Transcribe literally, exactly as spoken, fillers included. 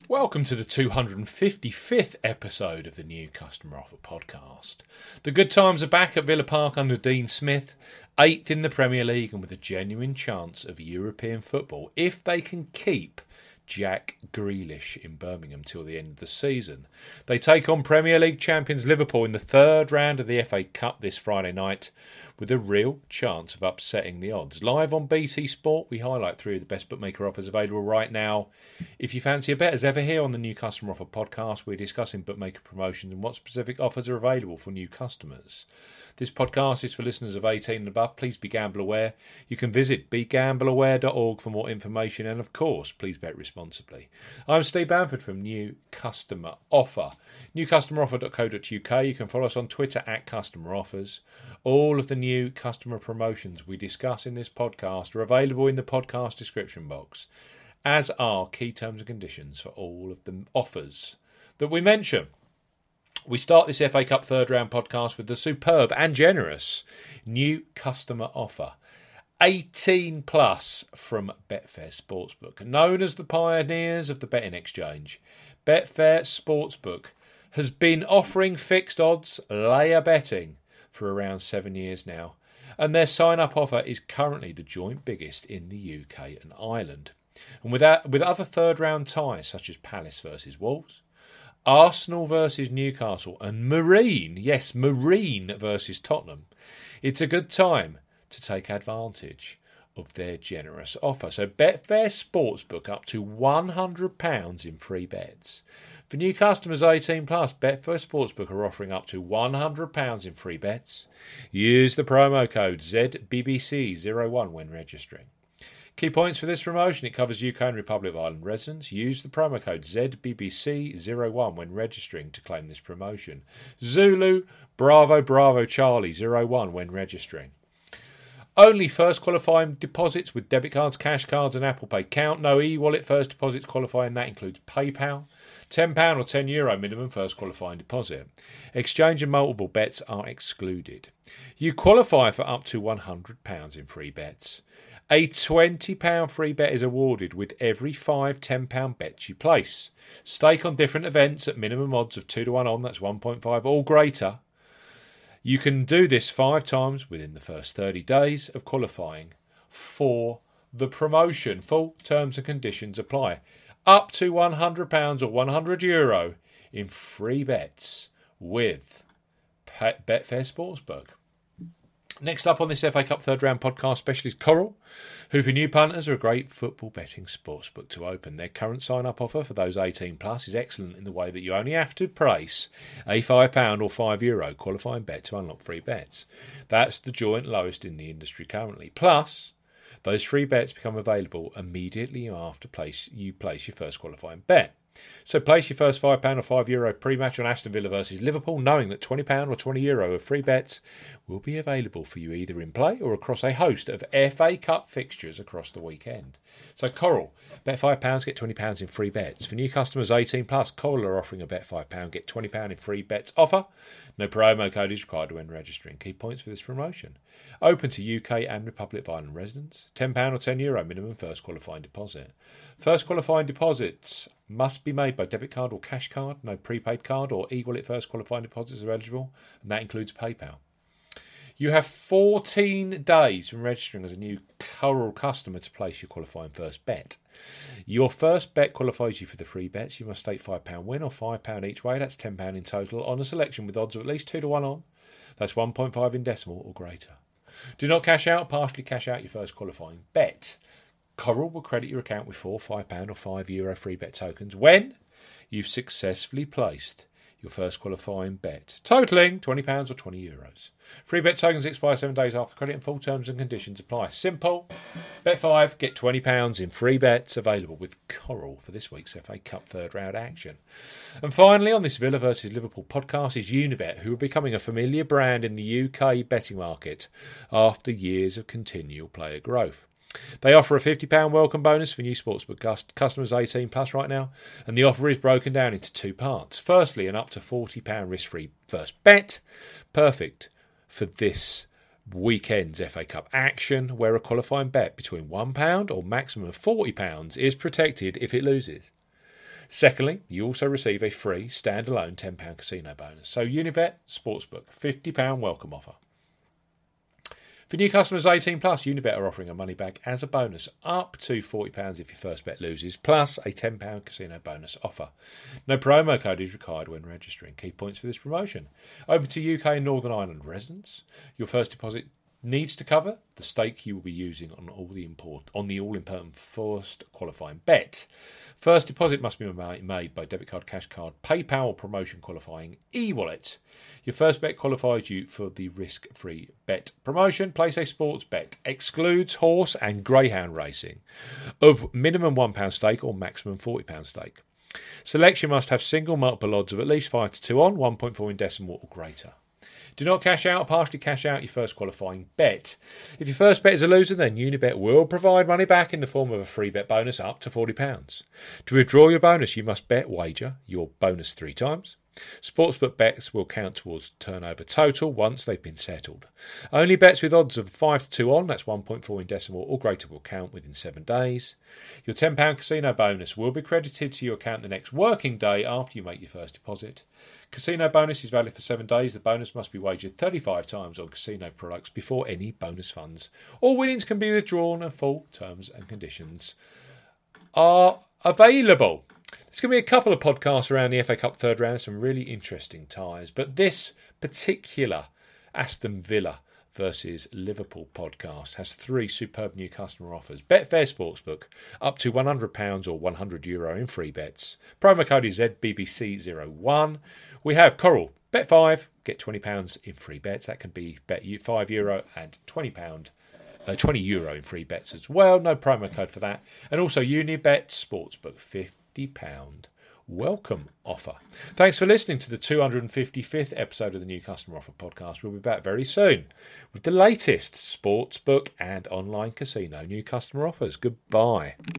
Welcome to the two hundred fifty-fifth episode of the New Customer Offer podcast. The good times are back at Villa Park under Dean Smith, eighth in the Premier League and with a genuine chance of European football if they can keep Jack Grealish in Birmingham till the end of the season. They take on Premier League champions Liverpool in the third round of the F A Cup this Friday night with a real chance of upsetting the odds. Live on B T Sport, we highlight three of the best bookmaker offers available right now. If you fancy a bet as ever here on the New Customer Offer podcast, we're discussing bookmaker promotions and what specific offers are available for new customers. This podcast is for listeners of eighteen and above. Please be gamble aware. You can visit be gamble aware dot org for more information, and of course, please bet responsibly. I'm Steve Bamford from New Customer Offer. new customer offer dot co dot uk. You can follow us on Twitter at Customer Offers. All of the new customer promotions we discuss in this podcast are available in the podcast description box, as are key terms and conditions for all of the offers that we mention. We start this F A Cup third round podcast with the superb and generous new customer offer. eighteen plus from Betfair Sportsbook. Known as the pioneers of the betting exchange, Betfair Sportsbook has been offering fixed odds layer betting for around seven years now, and their sign-up offer is currently the joint biggest in the U K and Ireland. And with, that, with other third round ties such as Palace versus Wolves, Arsenal versus Newcastle and Marine, yes, Marine versus Tottenham, it's a good time to take advantage of their generous offer. So Betfair Sportsbook up to one hundred pounds in free bets. For new customers eighteen plus, Betfair Sportsbook are offering up to one hundred pounds in free bets. Use the promo code Z B B C zero one when registering. Key points for this promotion: it covers U K and Republic of Ireland residents. Use the promo code Z B B C zero one when registering to claim this promotion. Zulu Bravo Bravo Charlie zero one when registering. Only first qualifying deposits with debit cards, cash cards and Apple Pay count. No e-wallet first deposits qualifying. That includes PayPal. ten pounds or ten euro minimum first qualifying deposit. Exchange and multiple bets are excluded. You qualify for up to one hundred pounds in free bets. A twenty pounds free bet is awarded with every five ten pound bets you place. Stake on different events at minimum odds of two to one on, that's one point five or greater. You can do this five times within the first thirty days of qualifying for the promotion. Full terms and conditions apply. Up to one hundred pounds or one hundred euro in free bets with Betfair Sportsbook. Next up on this F A Cup third round podcast special is Coral, who for new punters are a great football betting sportsbook to open. Their current sign-up offer for those eighteen plus is excellent in the way that you only have to place a five pounds or five euro qualifying bet to unlock free bets. That's the joint lowest in the industry currently. Plus, those free bets become available immediately after place you place your first qualifying bet. So place your first five pounds or five euro pre-match on Aston Villa versus Liverpool, knowing that twenty pounds or twenty euro of free bets will be available for you either in play or across a host of F A Cup fixtures across the weekend. So Coral, bet five pounds, get twenty pounds in free bets. For new customers eighteen plus, Coral are offering a bet five pounds, get twenty pounds in free bets offer. No promo code is required when registering. Key points for this promotion: open to U K and Republic of Ireland residents. ten pounds or ten euro minimum first qualifying deposit. First qualifying deposits must be made by debit card or cash card. No prepaid card or e-wallet first qualifying deposits are eligible, and that includes PayPal. You have fourteen days from registering as a new Coral customer to place your qualifying first bet. Your first bet qualifies you for the free bets. You must stake five pounds win or five pounds each way. That's ten pounds in total on a selection with odds of at least two to one on. That's one point five in decimal or greater. Do not cash out, partially cash out your first qualifying bet. Coral will credit your account with four five pounds or five euro free bet tokens when you've successfully placed your first qualifying bet, totaling twenty pounds or twenty euros. Free bet tokens expire seven days after credit and full terms and conditions apply. Simple. Bet five, get twenty pounds in free bets available with Coral for this week's F A Cup third round action. And finally, on this Villa versus Liverpool podcast is Unibet, who are becoming a familiar brand in the U K betting market after years of continual player growth. They offer a fifty pounds welcome bonus for new sportsbook customers eighteen plus right now, and the offer is broken down into two parts. Firstly, an up to forty pounds risk-free first bet, perfect for this weekend's F A Cup action, where a qualifying bet between one pound or maximum of forty pounds is protected if it loses. Secondly, you also receive a free standalone ten pounds casino bonus. So Unibet Sportsbook, fifty pounds welcome offer. For new customers eighteen plus, Unibet are offering a money back as a bonus up to forty pounds if your first bet loses, plus a ten pounds casino bonus offer. No promo code is required when registering. Key points for this promotion. Open to U K and Northern Ireland residents. Your first deposit needs to cover the stake you will be using on all the import on the all-important first qualifying bet. First deposit must be made by debit card, cash card, PayPal or promotion qualifying e-wallet. Your first bet qualifies you for the risk-free bet promotion. Place a sports bet. Excludes horse and greyhound racing of minimum one pound stake or maximum forty pound stake. Selection must have single multiple odds of at least five to two on, one point four in decimal or greater. Do not cash out or partially cash out your first qualifying bet. If your first bet is a loser, then Unibet will provide money back in the form of a free bet bonus up to forty pounds. To withdraw your bonus, you must bet wager your bonus three times. Sportsbook bets will count towards turnover total once they've been settled. Only bets with odds of five to two on, that's one point four in decimal or greater, will count within seven days. Your ten pounds casino bonus will be credited to your account the next working day after you make your first deposit. Casino bonus is valid for seven days. The bonus must be wagered thirty-five times on casino products before any bonus funds or winnings can be withdrawn, and full terms and conditions are available. There's going to be a couple of podcasts around the F A Cup third round, some really interesting ties. But this particular Aston Villa versus Liverpool podcast has three superb new customer offers. Betfair Sportsbook, up to one hundred pounds or one hundred euro in free bets. Promo code is Z B B C zero one. We have Coral, bet five, get twenty pounds in free bets. That can be bet five euro and twenty pounds. Uh, twenty euro in free bets as well. No promo code for that. And also Unibet Sportsbook, fifty pounds welcome offer. Thanks for listening to the two hundred fifty-fifth episode of the New Customer Offer podcast. We'll be back very soon with the latest sportsbook and online casino new customer offers. Goodbye.